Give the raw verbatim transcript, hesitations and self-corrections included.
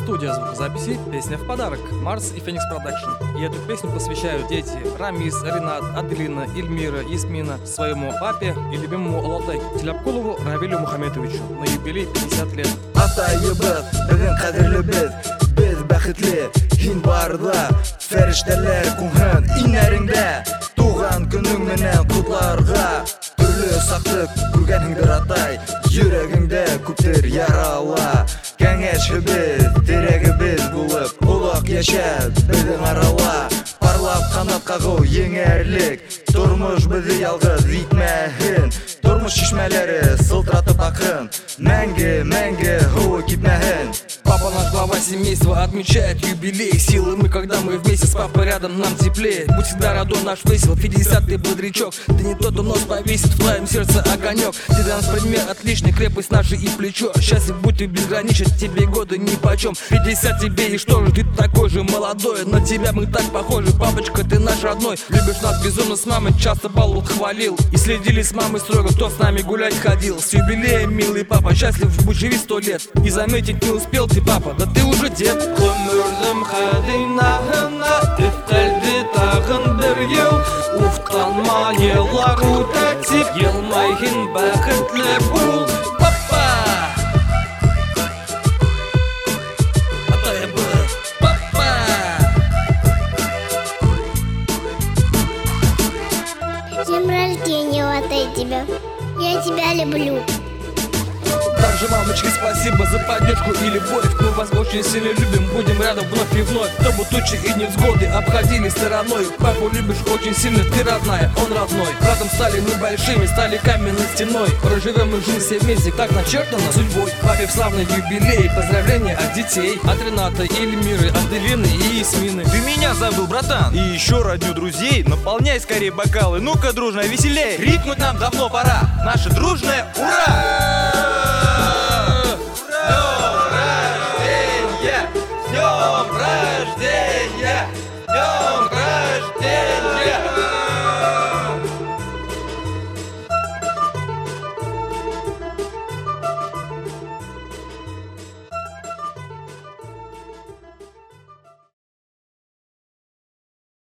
Студия звукозаписи, песня в подарок, Марс и Феникс Продакшн. И эту песню посвящают дети Рамис, Ринат, Аделина, Ильмира, Ясмина своему папе и любимому Алатай Теляпкулову Равилю Мухамедовичу на юбилей пятьдесят лет. Атайыбыз, бүгін қадірлі біз, біз бақытлы, хин барда, фәрештәләр күңген инәріңдә, туған күнің менен құтларға, түрлі сақтық күргәніңдер атай, йөрәгеңдә күптер ярала, кәңәші біз, терәгі біз булып, улақ яшә, біздің арала, парлап қанат қағу еңәрлік, тормыш бізді ялғыз итмәһін, тормыш шишмәләре сылтыратып ақын, мәңгі, мәңгі хуы кипмәһін. Папа наш глава семейства отмечает юбилей. Силы мы, когда мы вместе с папой рядом, нам теплее. Будь всегда родной наш весел, пятидесятый бодрячок. Ты не тот, кто нос повесит, в твоем сердце огонек. Ты для нас пример отличный, крепость наша и плечо. Счастлив будь ты безграничен, тебе годы нипочем. Пятьдесят тебе и что же, ты такой же молодой. На тебя мы так похожи, папочка, ты наш родной. Любишь нас безумно с мамой, часто балл хвалил. И следили с мамой строго, кто с нами гулять ходил. С юбилеем, милый папа, счастлив будь, живи сто лет. И заметить не успел ты, папа, да ты уже дед. Ömrüm xədinahına üftəldi tağın bir yıl. Uftanma yıllar ötətib, yılmayın bəxtli bul. Papa! Atayabız, papa! С днем рождения, Латай, тебя. Я тебя люблю. Также, мамочки, спасибо за поддержку и любовь. Мы вас очень сильно любим, будем рядом вновь и вновь. Чтобы тучи и невзгоды обходили стороной. Папу любишь очень сильно, ты родная, он родной. Братом стали мы большими, стали каменной стеной. Проживем мы жизнь все вместе, так начертано судьбой. Папе в славный юбилей, поздравления от детей. От Рената, Ильмиры, Аделины и Ясмины. Ты меня забыл, братан, и еще родню друзей. Наполняй скорее бокалы, ну-ка дружно веселей. Ритмуть нам давно пора, наше дружное ура! С днем рождения! С днем рождения!